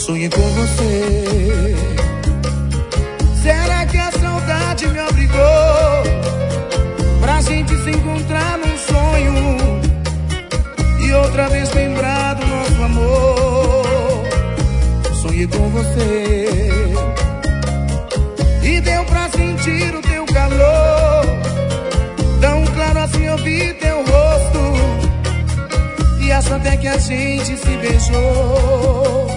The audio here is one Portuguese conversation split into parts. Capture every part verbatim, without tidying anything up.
sonhei com você. Será que a saudade me obrigou pra gente se encontrar num sonho e outra vez lembrar do nosso amor? Sonhei com você e deu pra sentir o teu calor, tão claro assim eu vi teu rosto, e acho até que a gente se beijou.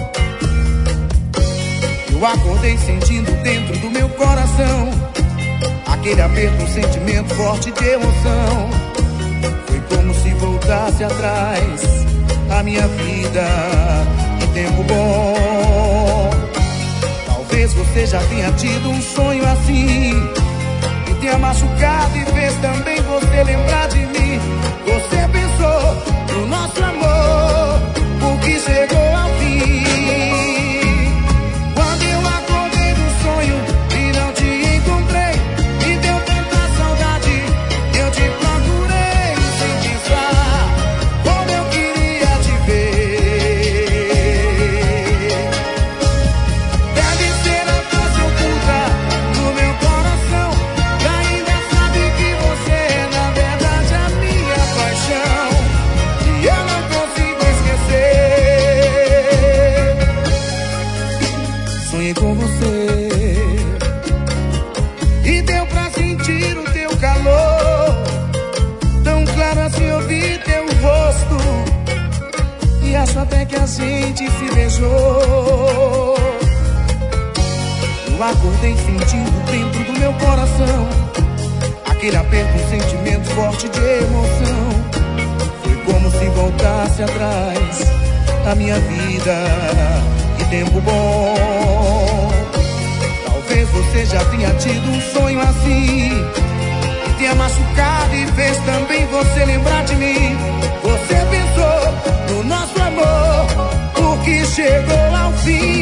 Eu acordei sentindo dentro do meu coração aquele aperto, um sentimento forte de emoção. Foi como se voltasse atrás a minha vida, que tempo bom. Talvez você já tenha tido um sonho assim, que tenha machucado e fez também você lembrar de mim. Você pensou no nosso amor, o que chegou ao fim. Quando eu acordei do sonho e não te encontrei, me deu tanta saudade, eu te procurei sem pensar como eu queria te ver. Deve ser a força oculta no meu coração, que ainda sabe que você é na verdade a minha paixão, e eu não consigo esquecer. Sonhei com você e deu pra sentir o teu calor, tão claro assim eu vi teu rosto, e acho até que a gente se beijou. Eu acordei sentindo dentro do meu coração aquele aperto, um sentimento forte de emoção. Foi como se voltasse atrás a minha vida, que tempo bom. Talvez você já tenha tido um sonho assim, que tenha machucado e fez também você lembrar de mim. Você pensou no nosso amor, o que chegou ao fim.